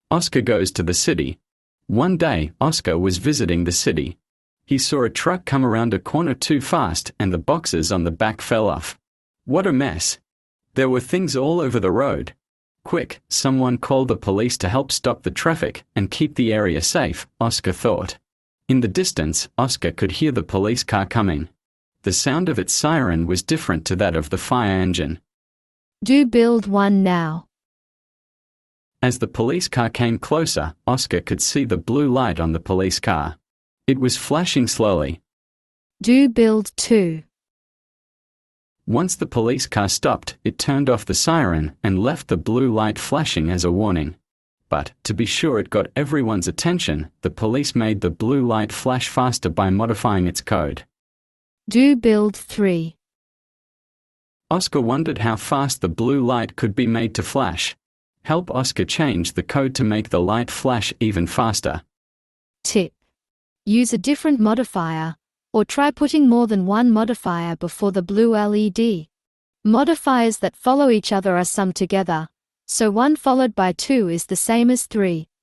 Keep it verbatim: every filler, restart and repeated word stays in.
Oscar goes to the city. One day, Oscar was visiting the city. He saw a truck come around a corner too fast and the boxes on the back fell off. What a mess! There were things all over the road. Quick, someone call the police to help stop the traffic and keep the area safe, Oscar thought. In the distance, Oscar could hear the police car coming. The sound of its siren was different to that of the fire engine. Do build one now. As the police car came closer, Oscar could see the blue light on the police car. It was flashing slowly. Do build two. Once the police car stopped, it turned off the siren and left the blue light flashing as a warning. But, to be sure it got everyone's attention, the police made the blue light flash faster by modifying its code. Do build three. Oscar wondered how fast the blue light could be made to flash. Help Oscar change the code to make the light flash even faster. Tip. Use a different modifier, or try putting more than one modifier before the blue L E D. Modifiers that follow each other are summed together, so one followed by two is the same as three.